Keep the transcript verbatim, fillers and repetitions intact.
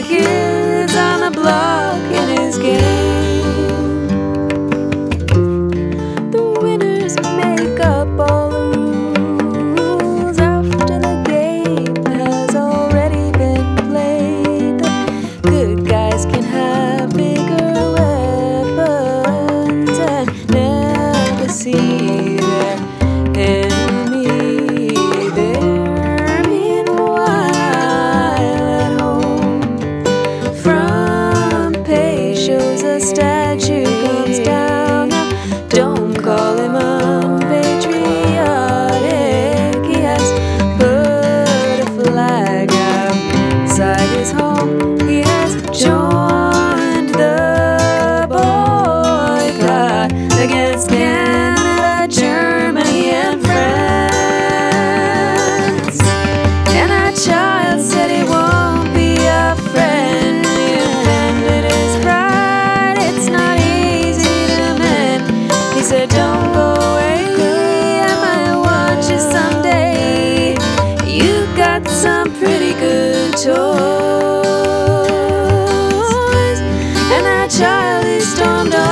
kids on the block in his game. The winners make up all the rules after the game has already been played. The good guys can have bigger weapons and never see their enemy there. Meanwhile, at home, front page shows a statue comes down. Now, don't call him unpatriotic. He has put a flag outside his home. He has joined the boycott against Canada, Germany, and France. And that child said he won't be a friend. He offended his pride. It's not easy to mend. He said, don't go away, I might watch you someday. You got some pretty good toys. And that child, he stormed